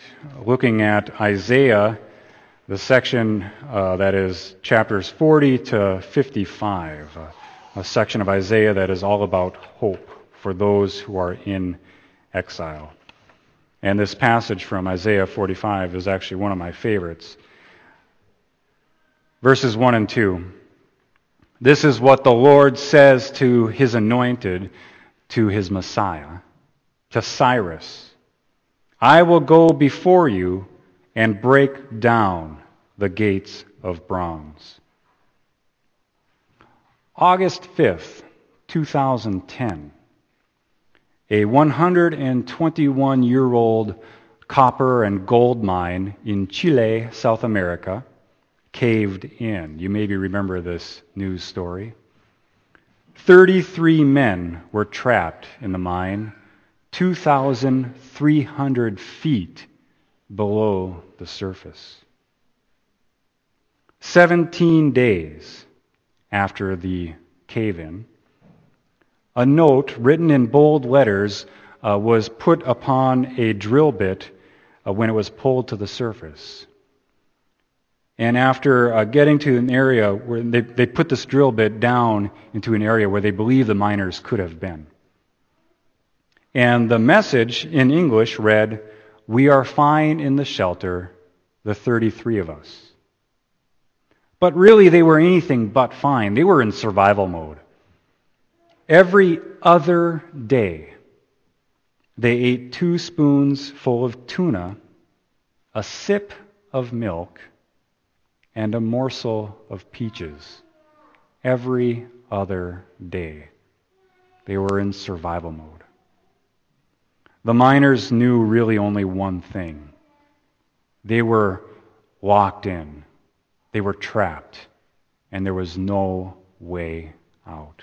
looking at Isaiah, the section that is chapters 40 to 55, a section of Isaiah that is all about hope for those who are in exile. And this passage from Isaiah 45 is actually one of my favorites. Verses 1 and 2. This is what the Lord says to his anointed, to his Messiah, to Cyrus. I will go before you and break down the gates of bronze. August 5th, 2010. A 121-year-old copper and gold mine in Chile, South America, caved in. You maybe remember this news story. 33 men were trapped in the mine, 2,300 feet below the surface. 17 days after the cave-in, a note written in bold letters was put upon a drill bit when it was pulled to the surface. And after getting to an area where they put this drill bit down into an area where they believe the miners could have been. And the message in English read, "We are fine in the shelter, the 33 of us." But really they were anything but fine. They were in survival mode. Every other day, they ate 2 spoons full of tuna, a sip of milk, and a morsel of peaches. Every other day, they were in survival mode. The miners knew really only one thing. They were locked in. They were trapped, and there was no way out.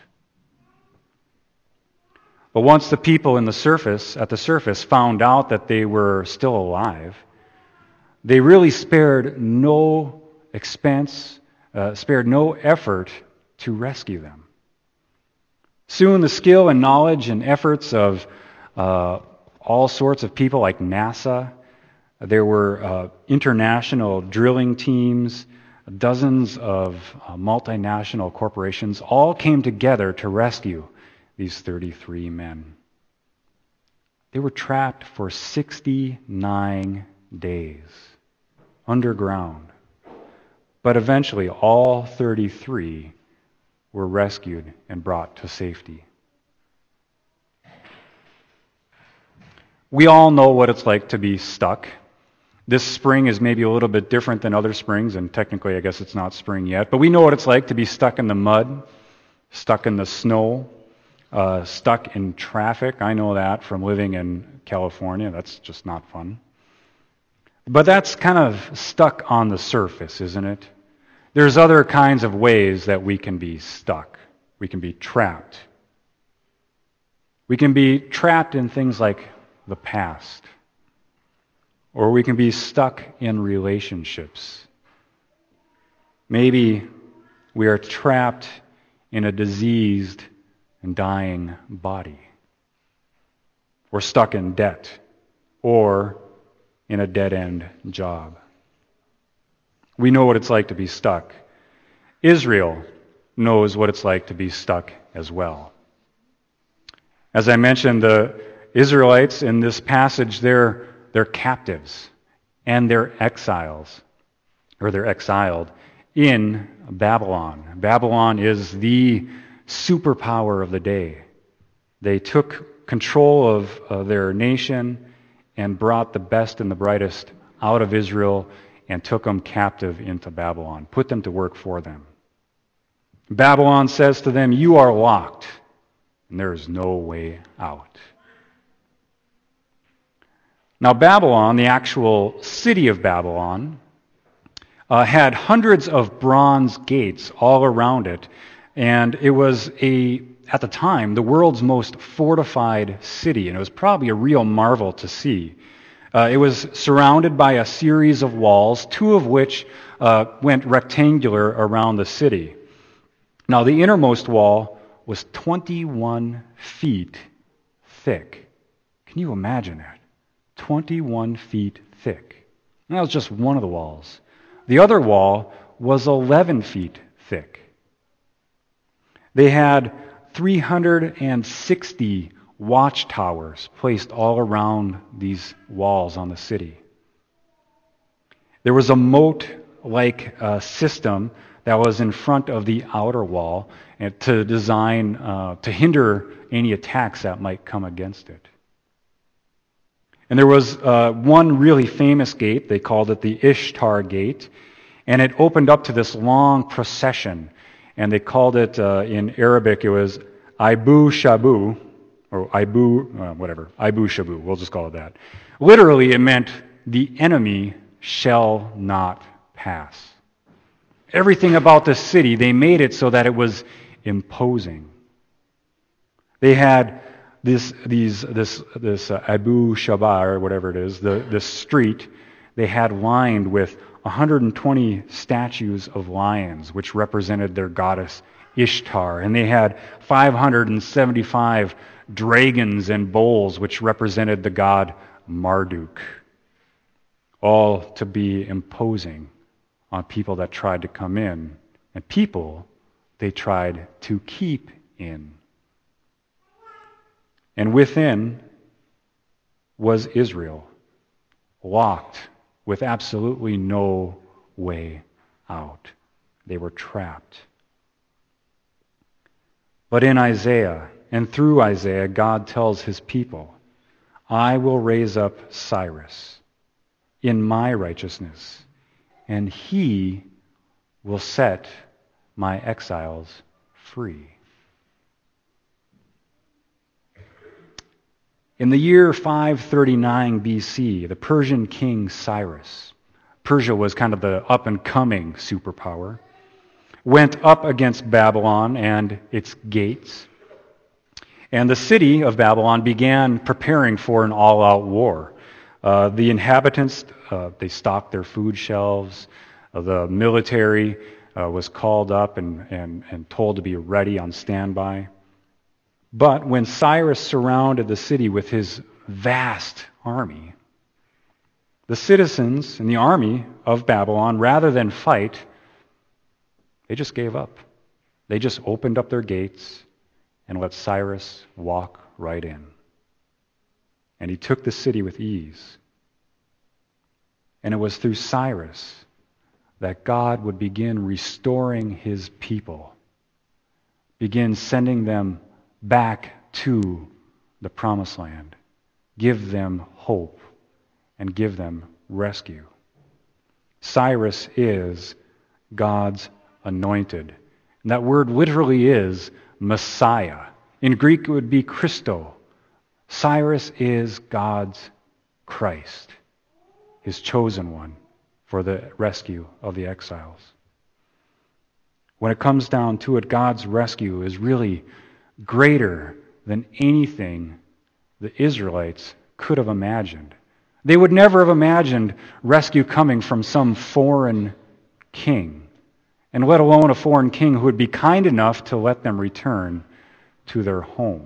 But once the people at the surface found out that they were still alive, they really spared no expense, spared no effort to rescue them. Soon the skill and knowledge and efforts of all sorts of people like NASA, there were international drilling teams, dozens of multinational corporations all came together to rescue these 33 men. They were trapped for 69 days underground. But eventually all 33 were rescued and brought to safety. We all know what it's like to be stuck. This spring is maybe a little bit different than other springs, and technically I guess it's not spring yet, but we know what it's like to be stuck in the mud, stuck in the snow, stuck in traffic. I know that from living in California. That's just not fun. But that's kind of stuck on the surface, isn't it? There's other kinds of ways that we can be stuck. We can be trapped. We can be trapped in things like the past. Or we can be stuck in relationships. Maybe we are trapped in a diseased and dying body. We're stuck in debt or in a dead-end job. We know what it's like to be stuck. Israel knows what it's like to be stuck as well. As I mentioned, the Israelites in this passage, they're captives and they're exiles, or they're exiled in Babylon. Babylon is the superpower of the day. They took control of their nation and brought the best and the brightest out of Israel and took them captive into Babylon, put them to work for them. Babylon says to them, "You are locked, and there is no way out." Now Babylon, the actual city of Babylon, had hundreds of bronze gates all around it, and it was at the time, the world's most fortified city, and it was probably a real marvel to see. It was surrounded by a series of walls, 2 of which went rectangular around the city. Now, the innermost wall was 21 feet thick. Can you imagine that? 21 feet thick. And that was just one of the walls. The other wall was 11 feet thick. They had 360 watchtowers placed all around these walls on the city. There was a moat-like system that was in front of the outer wall to hinder any attacks that might come against it. And there was one really famous gate. They called it the Ishtar Gate, and it opened up to this long procession. And they called it, in Arabic, it was Abu Shabu, or Abu Shabu. We'll just call it that. Literally, it meant the enemy shall not pass. Everything about the city, they made it so that it was imposing. They had this Abu Shaba, or whatever it is, this street, they had lined with 120 statues of lions, which represented their goddess Ishtar. And they had 575 dragons and bulls, which represented the god Marduk. All to be imposing on people that tried to come in, and people they tried to keep in. And within was Israel, locked with absolutely no way out. They were trapped. But in Isaiah, and through Isaiah, God tells his people, I will raise up Cyrus in my righteousness, and he will set my exiles free. In the year 539 BC, the Persian king Cyrus, Persia was kind of the up-and-coming superpower, went up against Babylon and its gates. And the city of Babylon began preparing for an all-out war. The inhabitants, they stocked their food shelves. The military was called up and told to be ready on standby. But when Cyrus surrounded the city with his vast army, the citizens in the army of Babylon, rather than fight, they just gave up. They just opened up their gates and let Cyrus walk right in. And he took the city with ease. And it was through Cyrus that God would begin restoring his people, begin sending them back to the promised land, give them hope, and give them rescue. Cyrus is God's anointed. And that word literally is Messiah. In Greek, it would be Christo. Cyrus is God's Christ, his chosen one for the rescue of the exiles. When it comes down to it, God's rescue is really greater than anything the Israelites could have imagined. They would never have imagined rescue coming from some foreign king, and let alone a foreign king who would be kind enough to let them return to their home.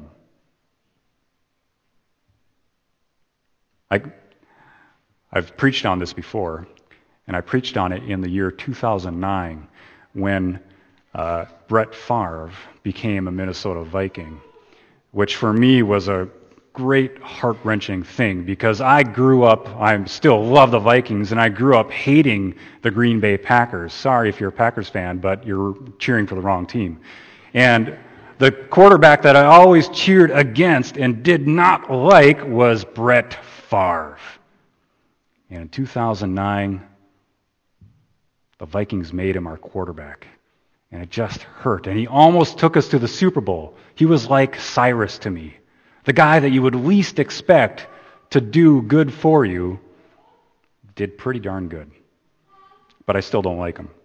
I've preached on this before, and I preached on it in the year 2009 when Brett Favre became a Minnesota Viking, which for me was a great heart-wrenching thing because I still love the Vikings, and I grew up hating the Green Bay Packers. Sorry if you're a Packers fan, but you're cheering for the wrong team. And the quarterback that I always cheered against and did not like was Brett Favre. And in 2009, the Vikings made him our quarterback. And it just hurt. And he almost took us to the Super Bowl. He was like Cyrus to me. The guy that you would least expect to do good for you did pretty darn good. But I still don't like him.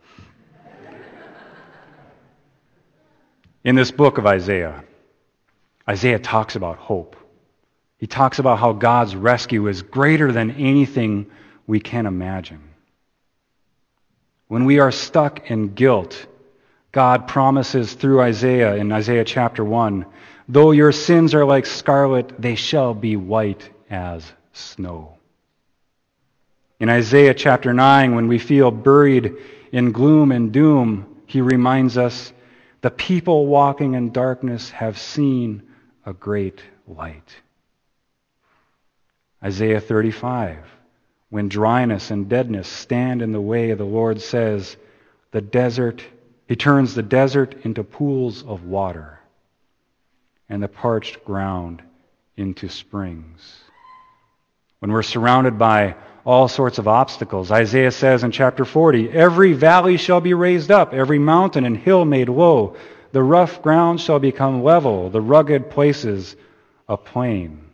In this book of Isaiah, Isaiah talks about hope. He talks about how God's rescue is greater than anything we can imagine. When we are stuck in guilt, God promises through Isaiah in Isaiah chapter 1, though your sins are like scarlet, they shall be white as snow. In Isaiah chapter 9, when we feel buried in gloom and doom, he reminds us, the people walking in darkness have seen a great light. Isaiah 35, when dryness and deadness stand in the way, the Lord says, he turns the desert into pools of water and the parched ground into springs. When we're surrounded by all sorts of obstacles, Isaiah says in chapter 40, every valley shall be raised up, every mountain and hill made low. The rough ground shall become level, the rugged places a plain.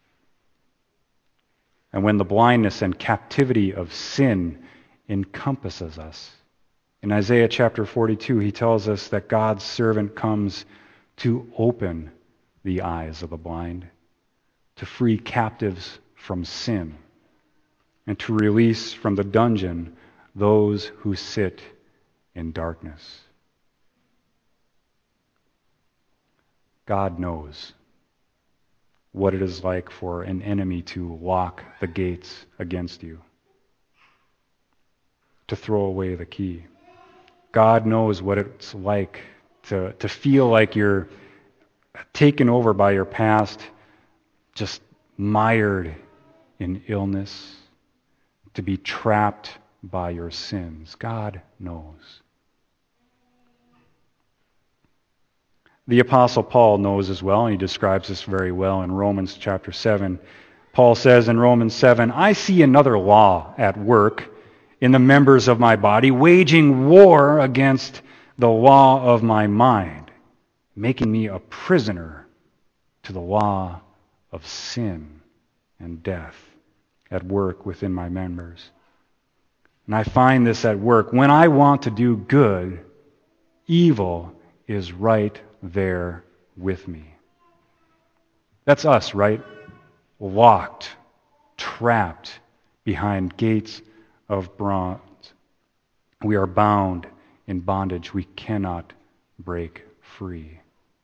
And when the blindness and captivity of sin encompasses us, in Isaiah chapter 42, he tells us that God's servant comes to open the eyes of the blind, to free captives from sin, and to release from the dungeon those who sit in darkness. God knows what it is like for an enemy to lock the gates against you, to throw away the key. God knows what it's like to feel like you're taken over by your past, just mired in illness, to be trapped by your sins. God knows. The Apostle Paul knows as well, and he describes this very well in Romans chapter 7. Paul says in Romans 7, I see another law at work in the members of my body, waging war against the law of my mind, making me a prisoner to the law of sin and death at work within my members. And I find this at work. When I want to do good, evil is right there with me. That's us, right? Locked, trapped behind gates of bronze. We are bound in bondage. We cannot break free.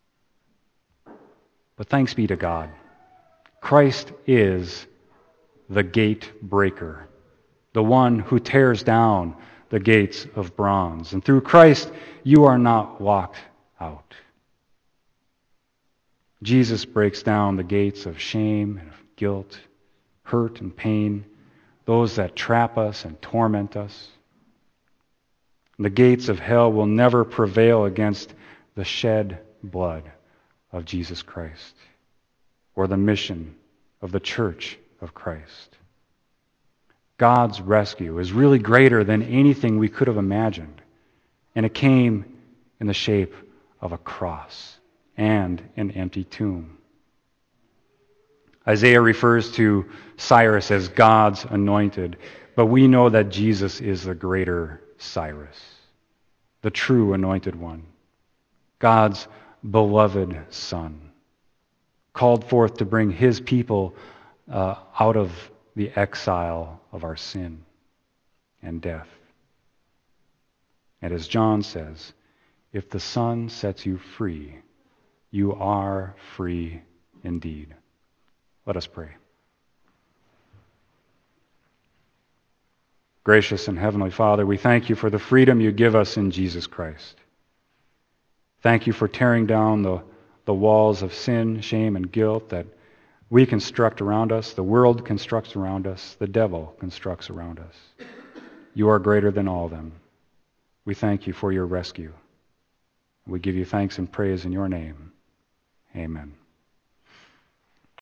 But thanks be to God. Christ is the gate breaker, the one who tears down the gates of bronze. And through Christ, you are not locked out. Jesus breaks down the gates of shame and of guilt, hurt and pain, those that trap us and torment us. The gates of hell will never prevail against the shed blood of Jesus Christ or the mission of the church of Christ. God's rescue is really greater than anything we could have imagined, and it came in the shape of a cross and an empty tomb. Isaiah refers to Cyrus as God's anointed, but we know that Jesus is the greater Cyrus, the true anointed one, God's beloved Son, called forth to bring his people out of the exile of our sin and death. And as John says, if the Son sets you free, you are free indeed. Let us pray. Gracious and Heavenly Father, we thank you for the freedom you give us in Jesus Christ. Thank you for tearing down the walls of sin, shame, and guilt that we construct around us, the world constructs around us, the devil constructs around us. You are greater than all of them. We thank you for your rescue. We give you thanks and praise in your name. Amen.